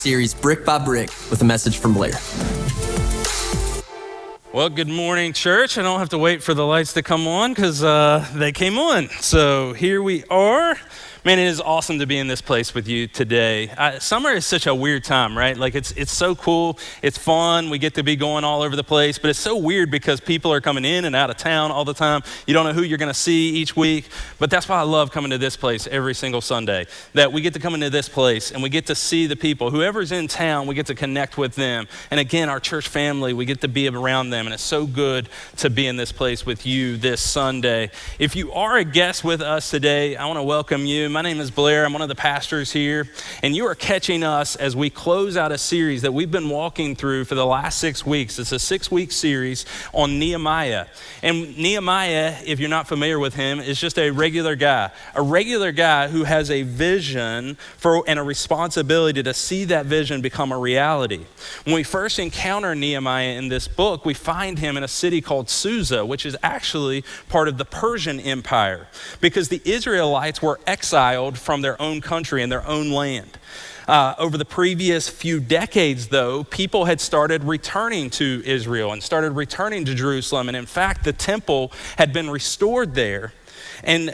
Series Brick by Brick with a message from Blair. Well, good morning, church. I don't have to wait for the lights to come on because they came on. So here we are. Man, it is awesome to be in this place with you today. Summer is such a weird time, right? Like it's so cool. It's fun. We get to be going all over the place, but it's so weird because people are coming in and out of town all the time. You don't know who you're going to see each week, but that's why I love coming to this place every single Sunday, that we get to come into this place and we get to see the people. Whoever's in town, we get to connect with them. And again, our church family, we get to be around them, and it's so good to be in this place with you this Sunday. If you are a guest with us today, I want to welcome you. My name is Blair. I'm one of the pastors here, and you are catching us as we close out a series that we've been walking through for the last 6 weeks. It's a 6-week series on Nehemiah. And Nehemiah, if you're not familiar with him, is just a regular guy who has a vision and a responsibility to see that vision become a reality. When we first encounter Nehemiah in this book, we find him in a city called Susa, which is actually part of the Persian Empire, because the Israelites were exiled from their own country and their own land. Over the previous few decades, though, people had started returning to Israel and started returning to Jerusalem. And in fact, the temple had been restored there. And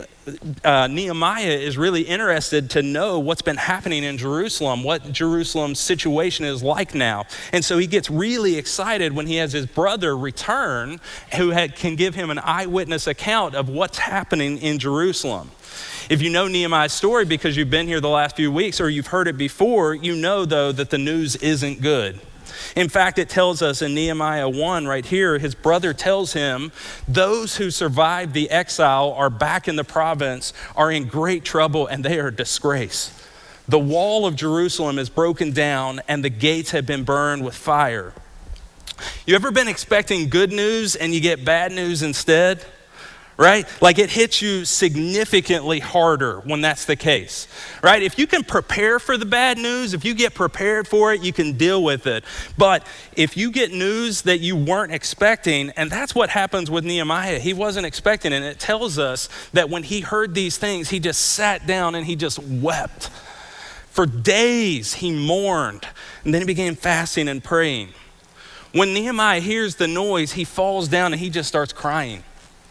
Nehemiah is really interested to know what's been happening in Jerusalem, what Jerusalem's situation is like now. And so he gets really excited when he has his brother return who can give him an eyewitness account of what's happening in Jerusalem. If you know Nehemiah's story because you've been here the last few weeks or you've heard it before, you know, though, that the news isn't good. In fact, it tells us in Nehemiah 1 right here, his brother tells him, those who survived the exile are back in the province, are in great trouble, and they are a disgrace. The wall of Jerusalem is broken down, and the gates have been burned with fire. You ever been expecting good news and you get bad news instead? Right? Like it hits you significantly harder when that's the case, right? If you can prepare for the bad news, if you get prepared for it, you can deal with it. But if you get news that you weren't expecting, and that's what happens with Nehemiah, he wasn't expecting it. And it tells us that when he heard these things, he just sat down and he just wept. For days he mourned, and then he began fasting and praying. When Nehemiah hears the noise, he falls down and he just starts crying.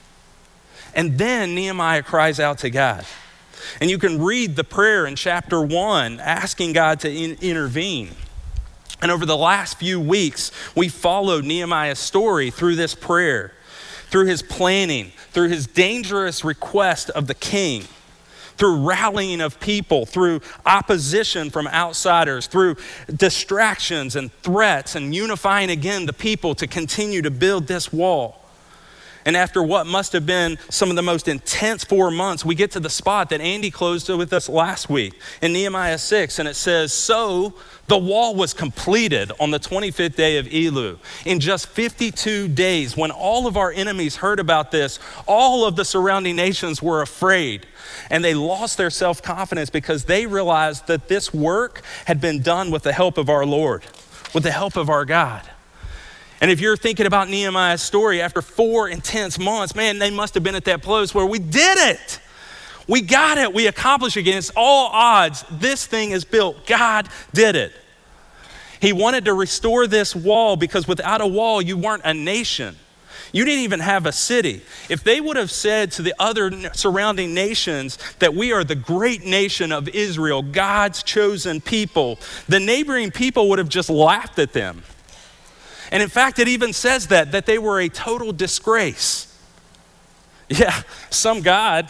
And then Nehemiah cries out to God. And you can read the prayer in chapter 1, asking God to intervene. And over the last few weeks, we followed Nehemiah's story through this prayer, through his planning, through his dangerous request of the king, through rallying of people, through opposition from outsiders, through distractions and threats, and unifying again the people to continue to build this wall. And after what must have been some of the most intense 4 months, we get to the spot that Andy closed with us last week in Nehemiah 6. And it says, so the wall was completed on the 25th day of Elul. In just 52 days, when all of our enemies heard about this, all of the surrounding nations were afraid. And they lost their self-confidence because they realized that this work had been done with the help of our Lord, with the help of our God. And if you're thinking about Nehemiah's story, after 4 intense months, man, they must have been at that place where we did it. We got it. We accomplished it against all odds. This thing is built. God did it. He wanted to restore this wall because without a wall, you weren't a nation. You didn't even have a city. If they would have said to the other surrounding nations that we are the great nation of Israel, God's chosen people, the neighboring people would have just laughed at them. And in fact, it even says that they were a total disgrace. Yeah, some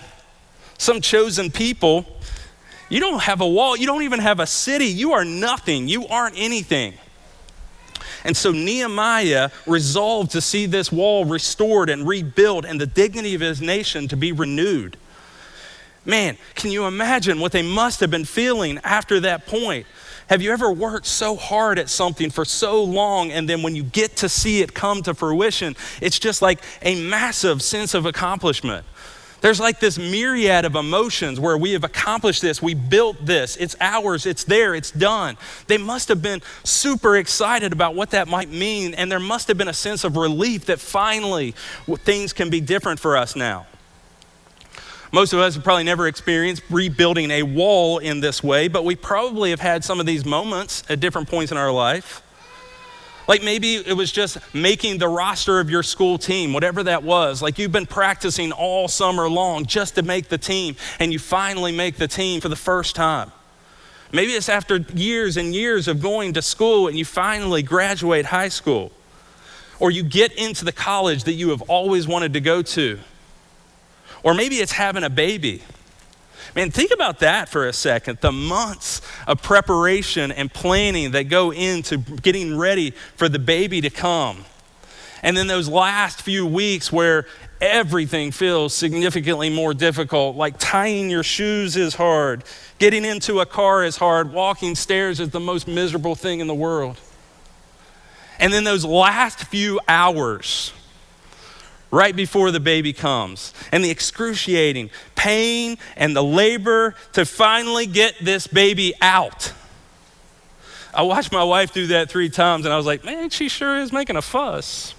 chosen people, you don't have a wall, you don't even have a city, you are nothing, you aren't anything. And so Nehemiah resolved to see this wall restored and rebuilt and the dignity of his nation to be renewed. Man, can you imagine what they must have been feeling after that point? Have you ever worked so hard at something for so long, and then when you get to see it come to fruition, it's just like a massive sense of accomplishment. There's like this myriad of emotions where we have accomplished this, we built this, it's ours, it's there, it's done. They must have been super excited about what that might mean, and there must have been a sense of relief that finally things can be different for us now. Most of us have probably never experienced rebuilding a wall in this way, but we probably have had some of these moments at different points in our life. Like maybe it was just making the roster of your school team, whatever that was. Like you've been practicing all summer long just to make the team, and you finally make the team for the first time. Maybe it's after years and years of going to school and you finally graduate high school. Or you get into the college that you have always wanted to go to. Or maybe it's having a baby. Man, think about that for a second. The months of preparation and planning that go into getting ready for the baby to come. And then those last few weeks where everything feels significantly more difficult, like tying your shoes is hard, getting into a car is hard, walking stairs is the most miserable thing in the world. And then those last few hours right before the baby comes, and the excruciating pain and the labor to finally get this baby out. I watched my wife do that 3 times and I was like, man, she sure is making a fuss.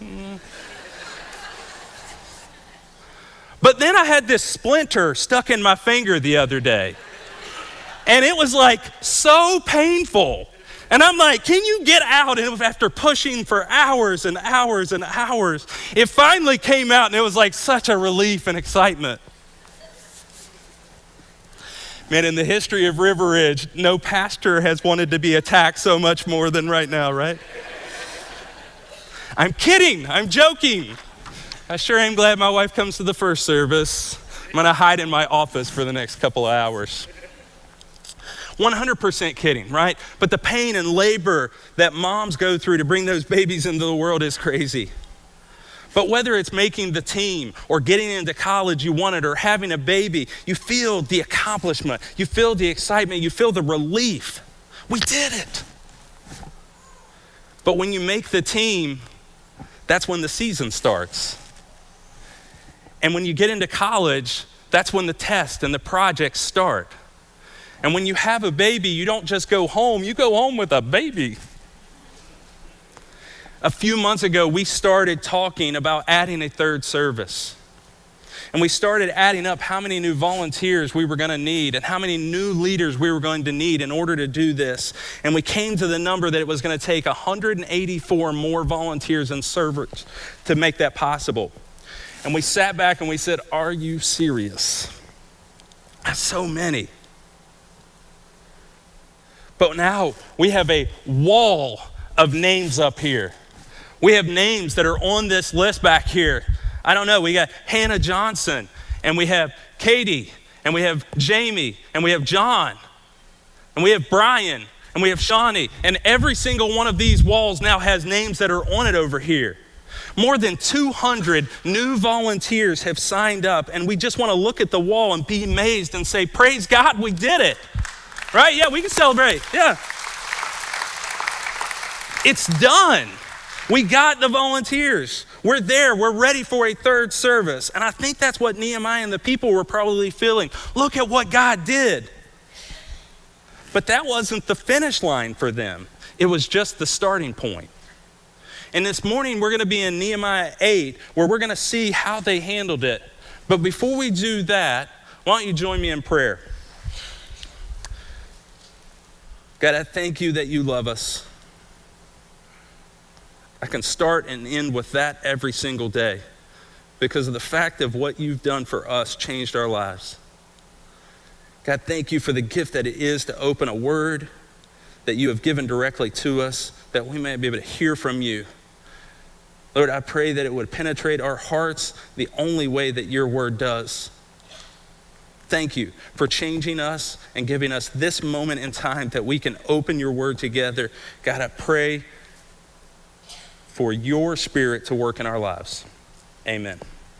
But then I had this splinter stuck in my finger the other day. And it was like so painful. And I'm like, can you get out? And it was after pushing for hours and hours and hours, it finally came out and it was like such a relief and excitement. Man, in the history of River Ridge, no pastor has wanted to be attacked so much more than right now, right? I'm kidding, I'm joking. I sure am glad my wife comes to the first service. I'm gonna hide in my office for the next couple of hours. 100% kidding, right? But the pain and labor that moms go through to bring those babies into the world is crazy. But whether it's making the team or getting into college you wanted or having a baby, you feel the accomplishment, you feel the excitement, you feel the relief. We did it. But when you make the team, that's when the season starts. And when you get into college, that's when the tests and the projects start. And when you have a baby, you don't just go home, you go home with a baby. A few months ago, we started talking about adding a 3rd service. And we started adding up how many new volunteers we were going to need and how many new leaders we were going to need in order to do this. And we came to the number that it was going to take 184 more volunteers and servers to make that possible. And we sat back and we said, are you serious? That's so many. But now we have a wall of names up here. We have names that are on this list back here. I don't know, we got Hannah Johnson, and we have Katie, and we have Jamie, and we have John, and we have Brian, and we have Shawnee, and every single one of these walls now has names that are on it over here. More than 200 new volunteers have signed up, and we just want to look at the wall and be amazed and say, praise God, we did it. Right? Yeah, we can celebrate. Yeah. It's done. We got the volunteers. We're there. We're ready for a 3rd service. And I think that's what Nehemiah and the people were probably feeling. Look at what God did. But that wasn't the finish line for them. It was just the starting point. And this morning, we're going to be in Nehemiah 8, where we're going to see how they handled it. But before we do that, why don't you join me in prayer? God, I thank you that you love us. I can start and end with that every single day because of the fact of what you've done for us changed our lives. God, thank you for the gift that it is to open a word that you have given directly to us, that we may be able to hear from you. Lord, I pray that it would penetrate our hearts the only way that your word does. Thank you for changing us and giving us this moment in time that we can open your word together. God, I pray for your spirit to work in our lives. Amen.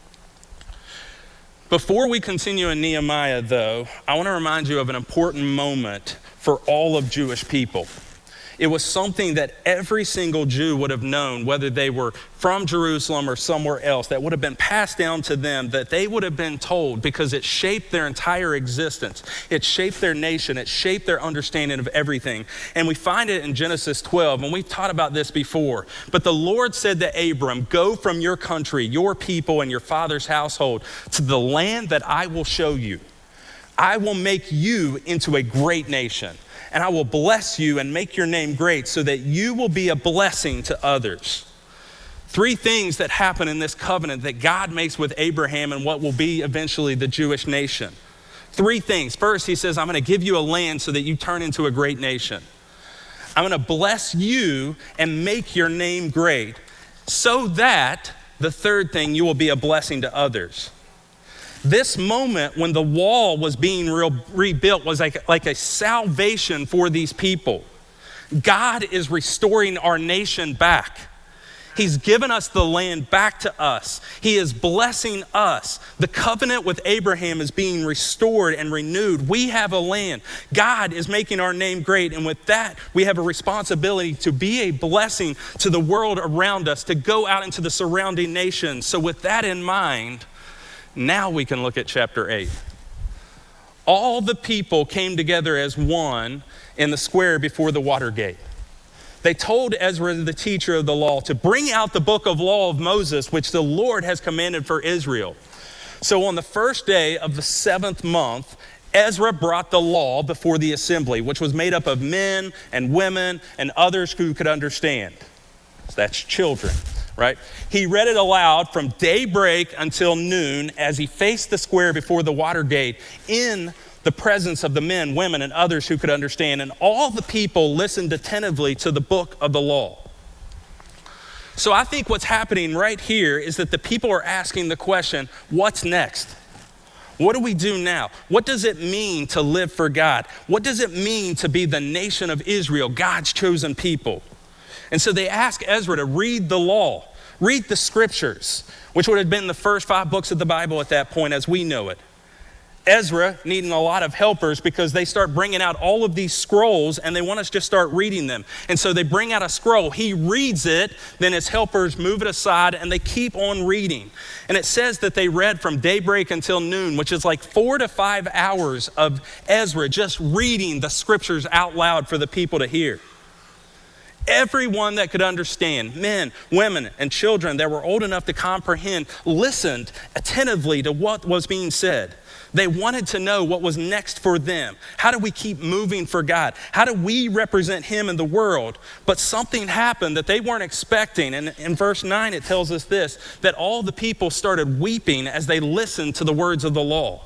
Before we continue in Nehemiah, though, I want to remind you of an important moment for all of Jewish people. It was something that every single Jew would have known, whether they were from Jerusalem or somewhere else, that would have been passed down to them, that they would have been told, because it shaped their entire existence. It shaped their nation. It shaped their understanding of everything. And we find it in Genesis 12, and we've taught about this before. But the Lord said to Abram, go from your country, your people, and your father's household to the land that I will show you. I will make you into a great nation, and I will bless you and make your name great so that you will be a blessing to others. 3 things that happen in this covenant that God makes with Abraham and what will be eventually the Jewish nation. 3 things. First, he says, I'm going to give you a land so that you turn into a great nation. I'm going to bless you and make your name great so that, the 3rd thing, you will be a blessing to others. This moment when the wall was being rebuilt was like a salvation for these people. God is restoring our nation back. He's given us the land back to us. He is blessing us. The covenant with Abraham is being restored and renewed. We have a land. God is making our name great. And with that, we have a responsibility to be a blessing to the world around us, to go out into the surrounding nations. So with that in mind, now we can look at chapter 8. All the people came together as one in the square before the water gate. They told Ezra, the teacher of the law, to bring out the book of law of Moses, which the Lord has commanded for Israel. So on the first day of the 7th month, Ezra brought the law before the assembly, which was made up of men and women and others who could understand. So that's children, right? He read it aloud from daybreak until noon as he faced the square before the water gate in the presence of the men, women, and others who could understand. And all the people listened attentively to the book of the law. So I think what's happening right here is that the people are asking the question, what's next? What do we do now? What does it mean to live for God? What does it mean to be the nation of Israel, God's chosen people? And so they ask Ezra to read the law, read the scriptures, which would have been the first 5 books of the Bible at that point as we know it. Ezra needing a lot of helpers because they start bringing out all of these scrolls and they want us to just start reading them. And so they bring out a scroll. He reads it, then his helpers move it aside and they keep on reading. And it says that they read from daybreak until noon, which is like 4 to 5 hours of Ezra just reading the scriptures out loud for the people to hear. Everyone that could understand, men, women, and children that were old enough to comprehend, listened attentively to what was being said. They wanted to know what was next for them. How do we keep moving for God? How do we represent him in the world? But something happened that they weren't expecting. And in verse 9, it tells us this, that all the people started weeping as they listened to the words of the law.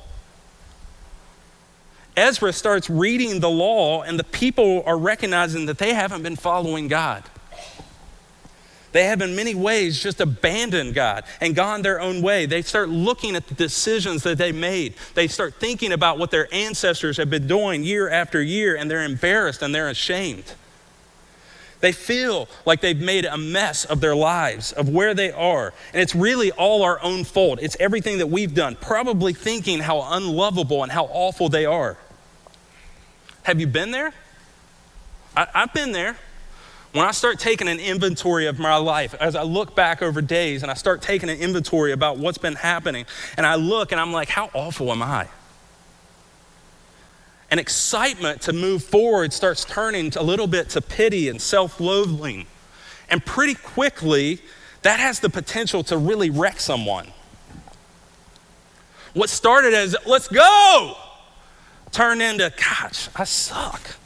Ezra starts reading the law and the people are recognizing that they haven't been following God. They have in many ways just abandoned God and gone their own way. They start looking at the decisions that they made. They start thinking about what their ancestors have been doing year after year, and they're embarrassed and they're ashamed. They feel like they've made a mess of their lives, of where they are. And it's really all our own fault. It's everything that we've done, probably thinking how unlovable and how awful they are. Have you been there? I've been there. When I start taking an inventory of my life, as I look back over days and I start taking an inventory about what's been happening, and I look and I'm like, how awful am I? And excitement to move forward starts turning a little bit to pity and self-loathing. And pretty quickly, that has the potential to really wreck someone. What started as, let's go, turned into, gosh, I suck.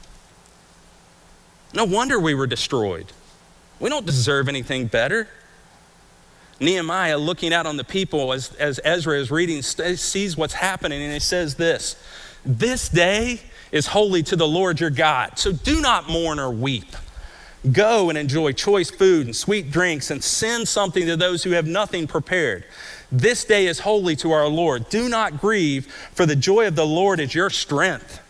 No wonder we were destroyed. We don't deserve anything better. Nehemiah, looking out on the people as Ezra is reading, sees what's happening, and he says this day is holy to the Lord your God, so do not mourn or weep. Go and enjoy choice food and sweet drinks and send something to those who have nothing prepared. This day is holy to our Lord. Do not grieve, for the joy of the Lord is your strength.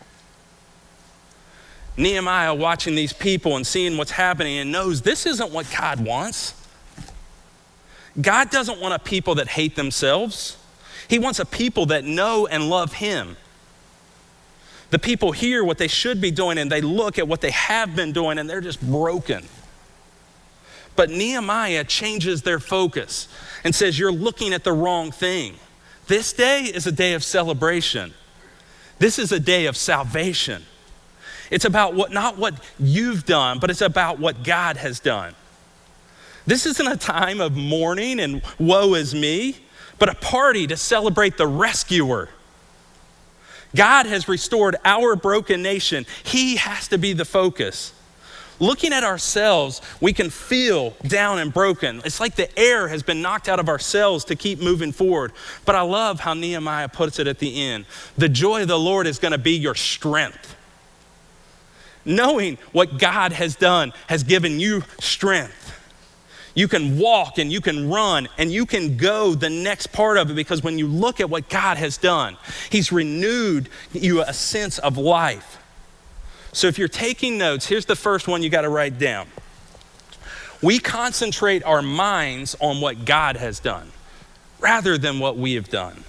Nehemiah watching these people and seeing what's happening and knows this isn't what God wants. God doesn't want a people that hate themselves. He wants a people that know and love him. The people hear what they should be doing and they look at what they have been doing and they're just broken. But Nehemiah changes their focus and says, you're looking at the wrong thing. This day is a day of celebration. This is a day of salvation. It's about not what you've done, but it's about what God has done. This isn't a time of mourning and woe is me, but a party to celebrate the rescuer. God has restored our broken nation. He has to be the focus. Looking at ourselves, we can feel down and broken. It's like the air has been knocked out of ourselves to keep moving forward. But I love how Nehemiah puts it at the end. The joy of the Lord is going to be your strength. Knowing what God has done has given you strength. You can walk and you can run and you can go the next part of it, because when you look at what God has done, He's renewed you a sense of life. So if you're taking notes, here's the first one you got to write down. We concentrate our minds on what God has done rather than what we have done.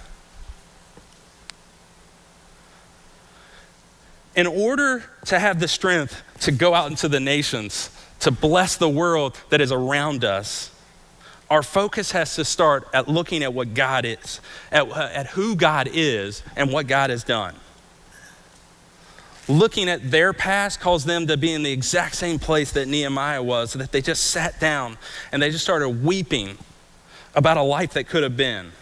In order to have the strength to go out into the nations, to bless the world that is around us, our focus has to start at looking at what God is, at who God is and what God has done. Looking at their past caused them to be in the exact same place that Nehemiah was, that they just sat down and they just started weeping about a life that could have been.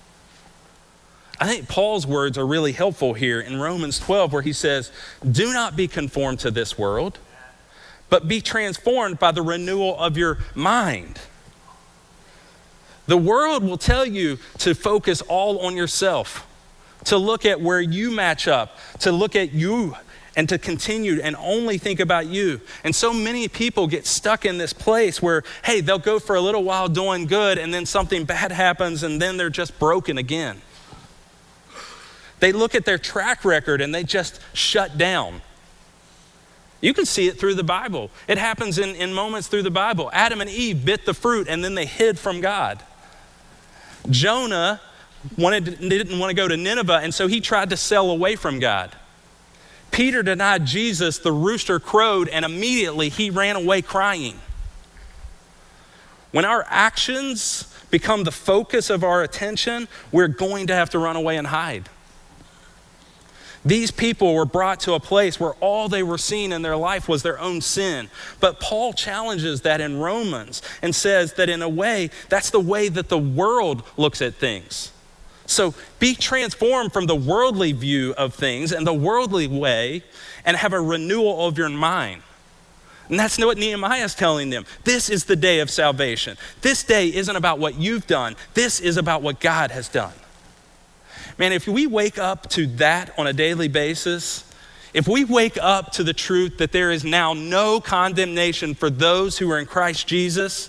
I think Paul's words are really helpful here in Romans 12, where he says, do not be conformed to this world, but be transformed by the renewal of your mind. The world will tell you to focus all on yourself, to look at where you match up, to look at you and to continue and only think about you. And so many people get stuck in this place where, hey, they'll go for a little while doing good and then something bad happens and then they're just broken again. They look at their track record and they just shut down. You can see it through the Bible. It happens in moments through the Bible. Adam and Eve bit the fruit and then they hid from God. Jonah didn't want to go to Nineveh, and so he tried to sail away from God. Peter denied Jesus, the rooster crowed, and immediately he ran away crying. When our actions become the focus of our attention, we're going to have to run away and hide. These people were brought to a place where all they were seeing in their life was their own sin. But Paul challenges that in Romans and says that in a way, that's the way that the world looks at things. So be transformed from the worldly view of things and the worldly way and have a renewal of your mind. And that's what Nehemiah is telling them. This is the day of salvation. This day isn't about what you've done. This is about what God has done. Man, if we wake up to that on a daily basis, if we wake up to the truth that there is now no condemnation for those who are in Christ Jesus,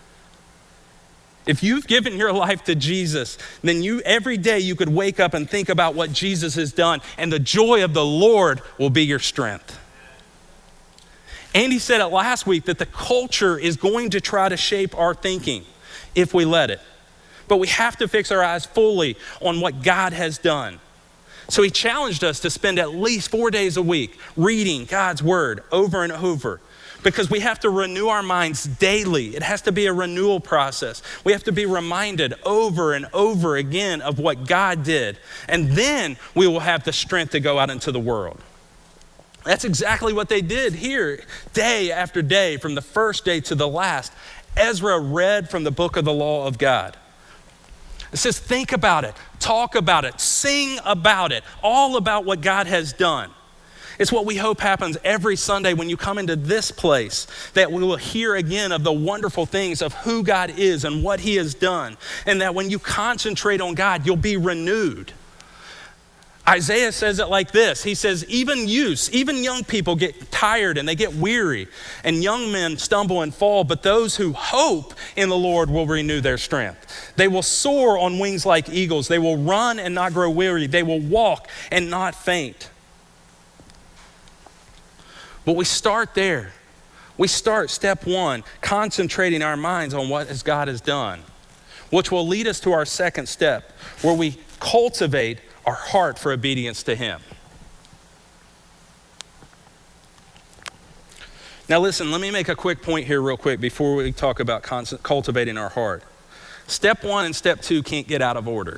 if you've given your life to Jesus, then every day you could wake up and think about what Jesus has done, and the joy of the Lord will be your strength. Andy said it last week that the culture is going to try to shape our thinking if we let it. But we have to fix our eyes fully on what God has done. So he challenged us to spend at least 4 days a week reading God's word over and over, because we have to renew our minds daily. It has to be a renewal process. We have to be reminded over and over again of what God did. And then we will have the strength to go out into the world. That's exactly what they did here, day after day, from the first day to the last. Ezra read from the book of the law of God. It says, think about it, talk about it, sing about it, all about what God has done. It's what we hope happens every Sunday when you come into this place, that we will hear again of the wonderful things of who God is and what he has done. And that when you concentrate on God, you'll be renewed. Isaiah says it like this. He says, even youths, even young people get tired and they get weary, and young men stumble and fall, but those who hope in the Lord will renew their strength. They will soar on wings like eagles. They will run and not grow weary. They will walk and not faint. But we start there. We start step one, concentrating our minds on what God has done, which will lead us to our second step, where we cultivate our heart for obedience to him. Now listen, let me make a quick point here real quick before we talk about cultivating our heart. Step 1 and step 2 can't get out of order.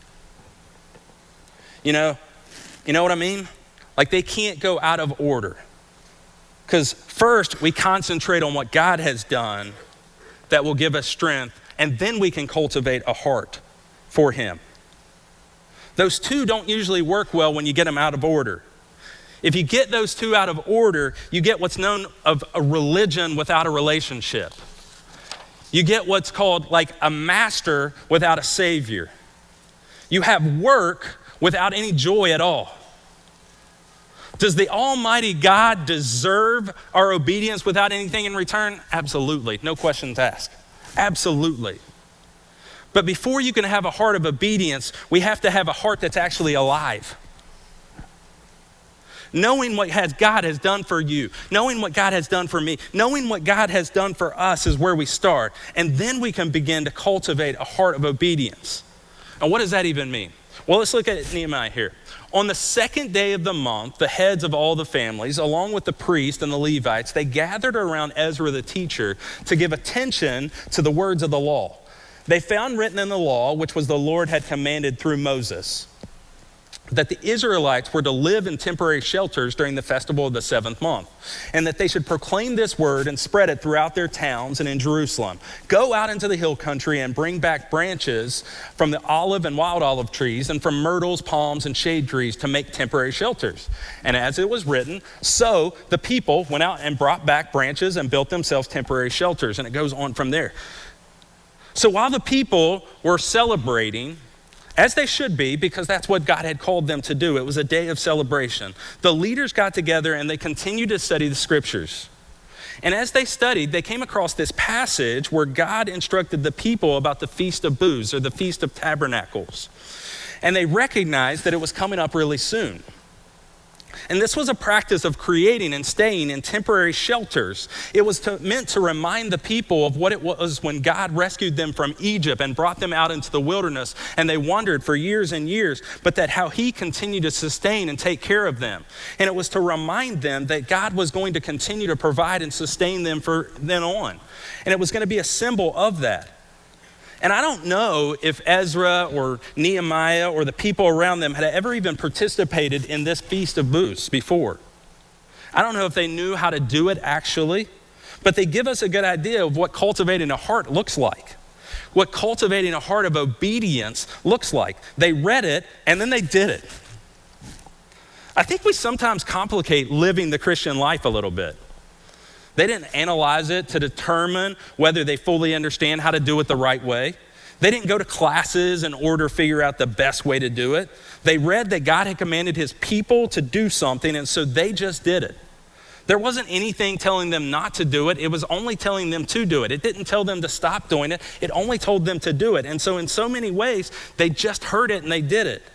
You know what I mean? Like they can't go out of order. Because first we concentrate on what God has done that will give us strength, and then we can cultivate a heart for him. Those two don't usually work well when you get them out of order. If you get those two out of order, you get what's known of a religion without a relationship. You get what's called like a master without a savior. You have work without any joy at all. Does the Almighty God deserve our obedience without anything in return? Absolutely, no questions asked. Absolutely. But before you can have a heart of obedience, we have to have a heart that's actually alive. Knowing what God has done for you, knowing what God has done for me, knowing what God has done for us is where we start. And then we can begin to cultivate a heart of obedience. And what does that even mean? Well, let's look at Nehemiah here. On the second day of the month, the heads of all the families, along with the priests and the Levites, they gathered around Ezra the teacher to give attention to the words of the law. They found written in the law, which was the Lord had commanded through Moses, that the Israelites were to live in temporary shelters during the festival of the 7th month, and that they should proclaim this word and spread it throughout their towns and in Jerusalem. Go out into the hill country and bring back branches from the olive and wild olive trees and from myrtles, palms, and shade trees to make temporary shelters. And as it was written, so the people went out and brought back branches and built themselves temporary shelters. And it goes on from there. So while the people were celebrating, as they should be, because that's what God had called them to do. It was a day of celebration. The leaders got together and they continued to study the scriptures. And as they studied, they came across this passage where God instructed the people about the Feast of Booths, or the Feast of Tabernacles. And they recognized that it was coming up really soon. And this was a practice of creating and staying in temporary shelters. It was meant to remind the people of what it was when God rescued them from Egypt and brought them out into the wilderness, and they wandered for years and years, but that how he continued to sustain and take care of them. And it was to remind them that God was going to continue to provide and sustain them from then on. And it was going to be a symbol of that. And I don't know if Ezra or Nehemiah or the people around them had ever even participated in this Feast of Booths before. I don't know if they knew how to do it actually, but they give us a good idea of what cultivating a heart looks like, what cultivating a heart of obedience looks like. They read it and then they did it. I think we sometimes complicate living the Christian life a little bit. They didn't analyze it to determine whether they fully understand how to do it the right way. They didn't go to classes in order to figure out the best way to do it. They read that God had commanded his people to do something, and so they just did it. There wasn't anything telling them not to do it. It was only telling them to do it. It didn't tell them to stop doing it. It only told them to do it. And so in so many ways, they just heard it and they did it.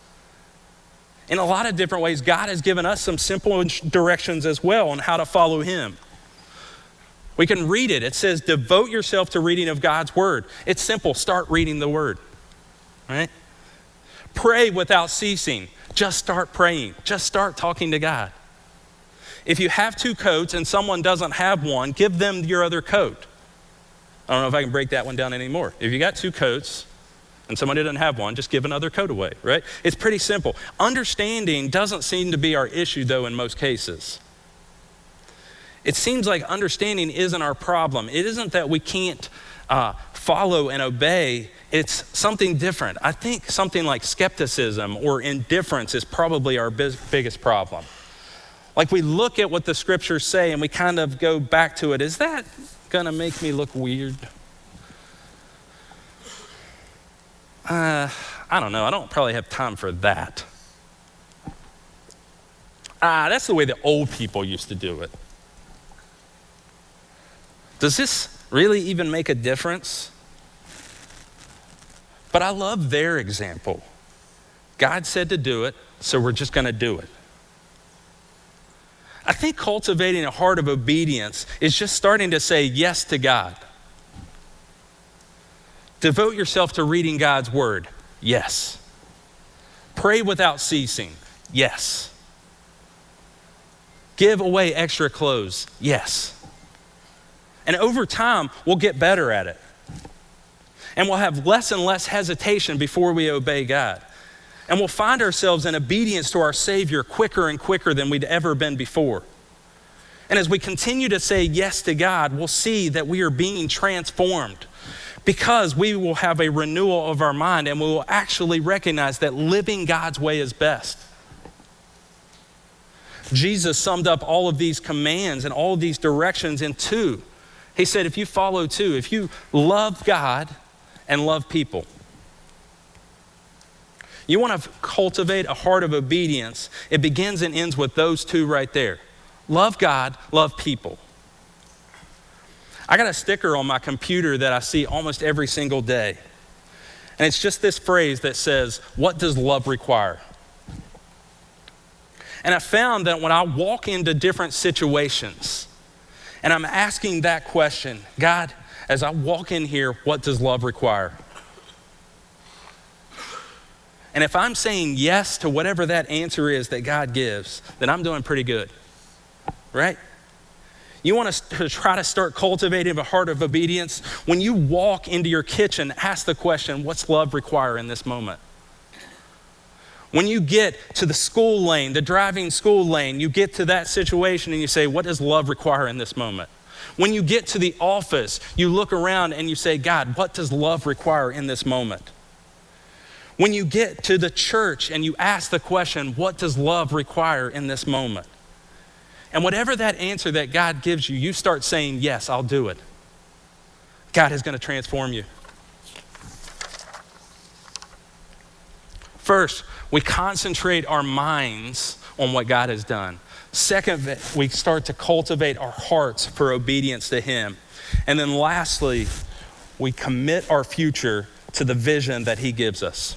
In a lot of different ways, God has given us some simple directions as well on how to follow him. We can read it. It says, devote yourself to reading of God's word. It's simple. Start reading the word, right? Pray without ceasing. Just start praying. Just start talking to God. If you have 2 coats and someone doesn't have one, give them your other coat. I don't know if I can break that one down anymore. If you got 2 coats and somebody doesn't have one, just give another coat away, right? It's pretty simple. Understanding doesn't seem to be our issue, though, in most cases. It seems like understanding isn't our problem. It isn't that we can't follow and obey. It's something different. I think something like skepticism or indifference is probably our biggest problem. Like we look at what the scriptures say and we kind of go back to it. Is that gonna make me look weird? I don't know. I don't probably have time for that. That's the way the old people used to do it. Does this really even make a difference? But I love their example. God said to do it, so we're just going to do it. I think cultivating a heart of obedience is just starting to say yes to God. Devote yourself to reading God's word. Yes. Pray without ceasing. Yes. Give away extra clothes? Yes. And over time, we'll get better at it. And we'll have less and less hesitation before we obey God. And we'll find ourselves in obedience to our Savior quicker and quicker than we'd ever been before. And as we continue to say yes to God, we'll see that we are being transformed because we will have a renewal of our mind and we will actually recognize that living God's way is best. Jesus summed up all of these commands and all of these directions in two. He said, if you follow two, if you love God and love people, you want to cultivate a heart of obedience, it begins and ends with those two right there. Love God, love people. I got a sticker on my computer that I see almost every single day. And it's just this phrase that says, what does love require? And I found that when I walk into different situations and I'm asking that question, God, as I walk in here, what does love require? And if I'm saying yes to whatever that answer is that God gives, then I'm doing pretty good, right? You want to try to start cultivating a heart of obedience? When you walk into your kitchen, ask the question, what's love require in this moment? When you get to the school lane, the driving school lane, you get to that situation and you say, what does love require in this moment? When you get to the office, you look around and you say, God, what does love require in this moment? When you get to the church and you ask the question, what does love require in this moment? And whatever that answer that God gives you, you start saying, yes, I'll do it. God is going to transform you. First, we concentrate our minds on what God has done. Second, we start to cultivate our hearts for obedience to Him. And then lastly, we commit our future to the vision that He gives us.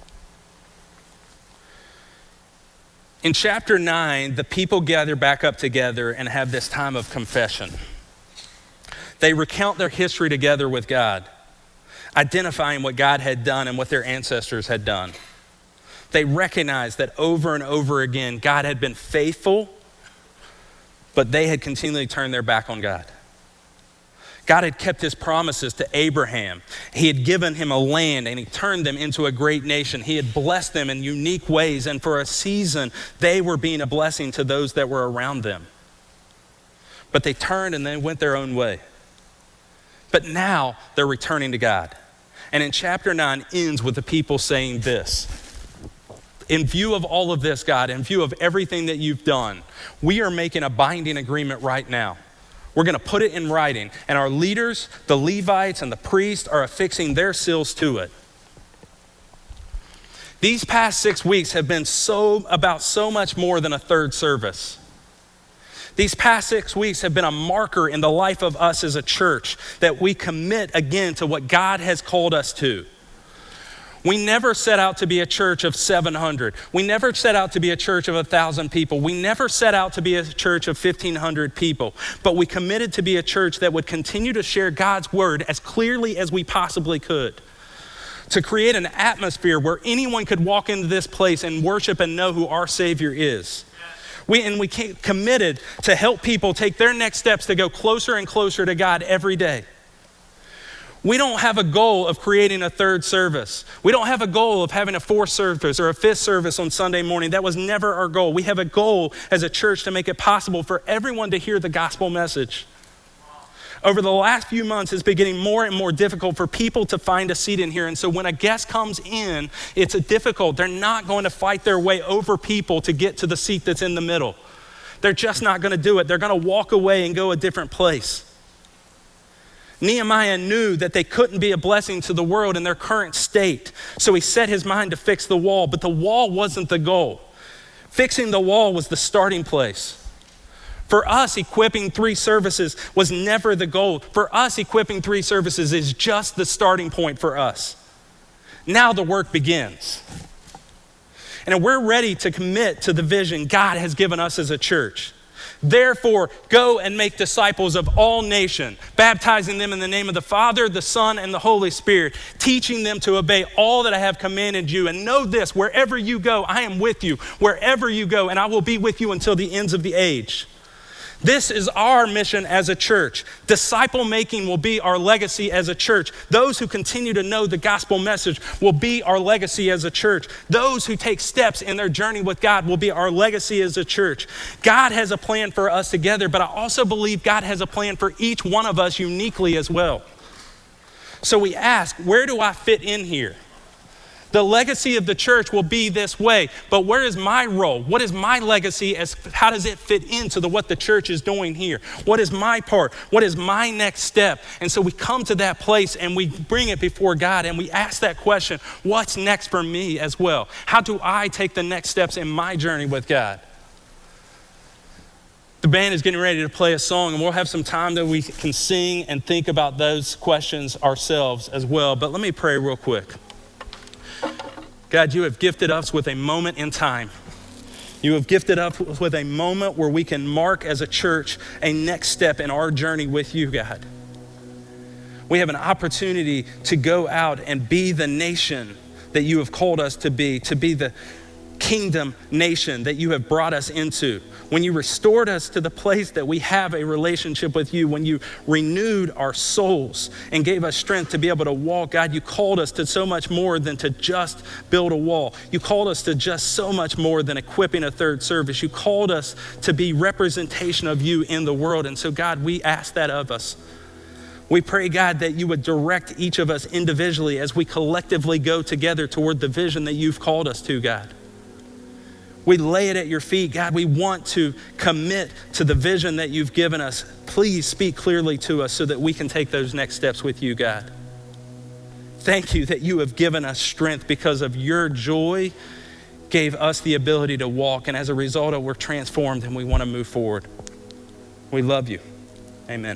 In chapter 9, the people gather back up together and have this time of confession. They recount their history together with God, identifying what God had done and what their ancestors had done. They recognize that over and over again, God had been faithful, but they had continually turned their back on God. God had kept His promises to Abraham. He had given him a land and He turned them into a great nation. He had blessed them in unique ways, and for a season, they were being a blessing to those that were around them. But they turned and they went their own way. But now they're returning to God. And in chapter 9 ends with the people saying this: in view of all of this, God, in view of everything that you've done, we are making a binding agreement right now. We're going to put it in writing, and our leaders, the Levites and the priests, are affixing their seals to it. These past 6 weeks have been about so much more than a third service. These past 6 weeks have been a marker in the life of us as a church that we commit again to what God has called us to. We never set out to be a church of 700. We never set out to be a church of 1,000 people. We never set out to be a church of 1,500 people. But we committed to be a church that would continue to share God's word as clearly as we possibly could. To create an atmosphere where anyone could walk into this place and worship and know who our Savior is. We committed to help people take their next steps to go closer and closer to God every day. We don't have a goal of creating a third service. We don't have a goal of having a fourth service or a fifth service on Sunday morning. That was never our goal. We have a goal as a church to make it possible for everyone to hear the gospel message. Over the last few months, it's been getting more and more difficult for people to find a seat in here. And so when a guest comes in, it's difficult. They're not going to fight their way over people to get to the seat that's in the middle. They're just not going to do it. They're going to walk away and go a different place. Nehemiah knew that they couldn't be a blessing to the world in their current state. So he set his mind to fix the wall, but the wall wasn't the goal. Fixing the wall was the starting place. For us, equipping 3 services was never the goal. For us, equipping 3 services is just the starting point for us. Now the work begins. And we're ready to commit to the vision God has given us as a church. Therefore, go and make disciples of all nations, baptizing them in the name of the Father, the Son, and the Holy Spirit, teaching them to obey all that I have commanded you. And know this, wherever you go, I am with you. Wherever you go, and I will be with you until the ends of the age. This is our mission as a church. Disciple making will be our legacy as a church. Those who continue to know the gospel message will be our legacy as a church. Those who take steps in their journey with God will be our legacy as a church. God has a plan for us together, but I also believe God has a plan for each one of us uniquely as well. So we ask, where do I fit in here? The legacy of the church will be this way, but where is my role? What is my legacy? How does it fit into what the church is doing here? What is my part? What is my next step? And so we come to that place and we bring it before God and we ask that question, what's next for me as well? How do I take the next steps in my journey with God? The band is getting ready to play a song and we'll have some time that we can sing and think about those questions ourselves as well. But let me pray real quick. God, you have gifted us with a moment in time. You have gifted us with a moment where we can mark as a church a next step in our journey with you, God. We have an opportunity to go out and be the nation that you have called us to be the kingdom nation that you have brought us into. When you restored us to the place that we have a relationship with you, when you renewed our souls and gave us strength to be able to walk, God, you called us to so much more than to just build a wall. You called us to just so much more than equipping a third service. You called us to be representation of you in the world. And so, God, we ask that of us. We pray, God, that you would direct each of us individually as we collectively go together toward the vision that you've called us to, God. We lay it at your feet. God, we want to commit to the vision that you've given us. Please speak clearly to us so that we can take those next steps with you, God. Thank you that you have given us strength because of your joy gave us the ability to walk. And as a result, we're transformed and we want to move forward. We love you. Amen.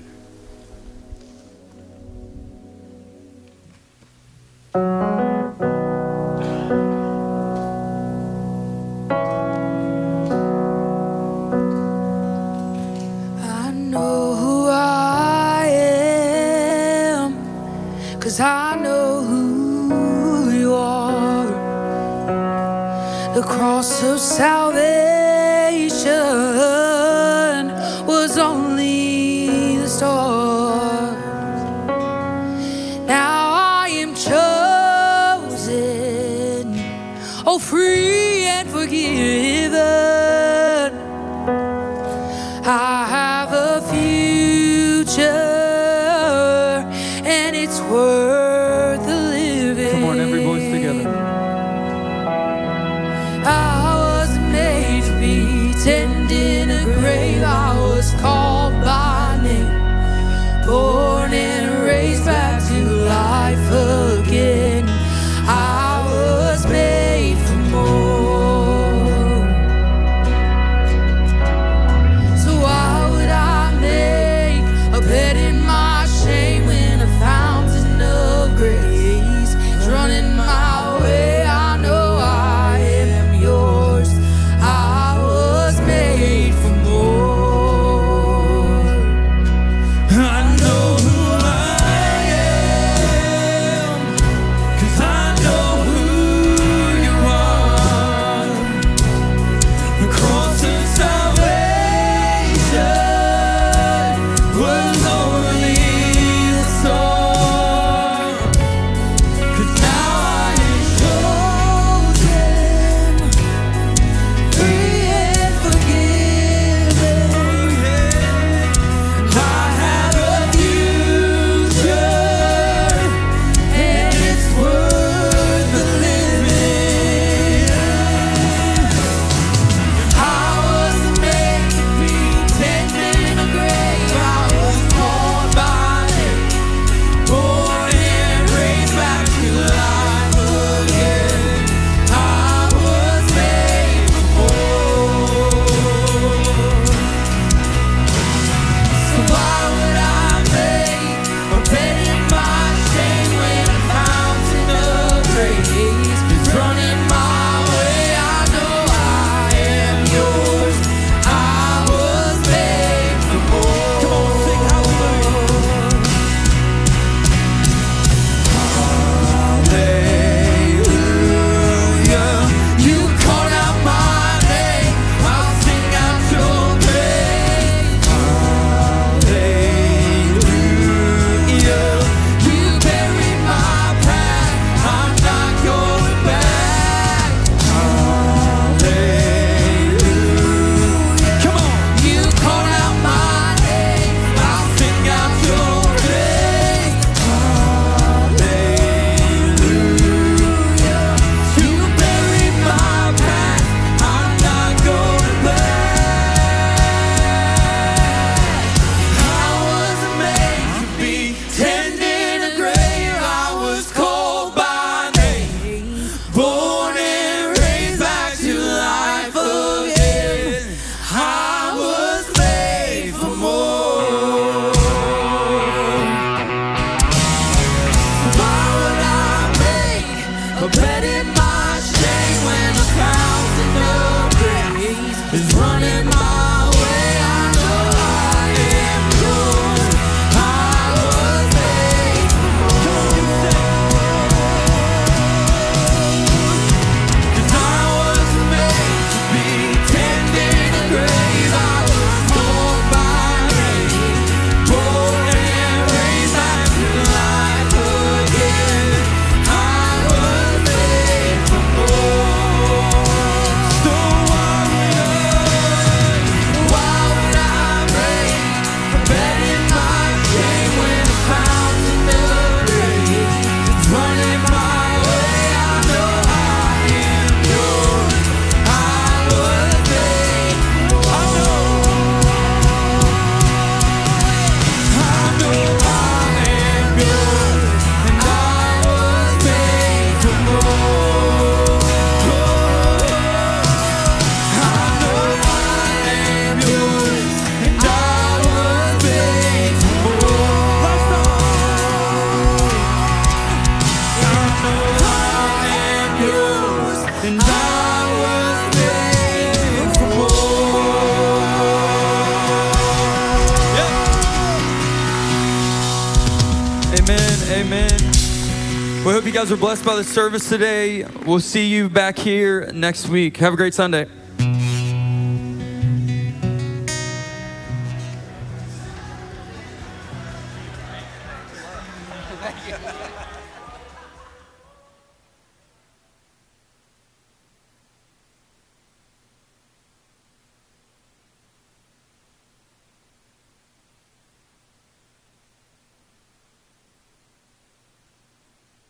I know who you are. The cross of salvation was only the start. Now I am chosen, oh, free and forgiven. I have a future, and it's worth the living. Come on, every voice together. I was made to be tended in a grave. I was called by name, born and raised back to life again. I was made for more. So why would I make a bed in my shame when I found enough Amen. Amen. We hope you guys were blessed by the service today. We'll see you back here next week. Have a great Sunday. Thank you.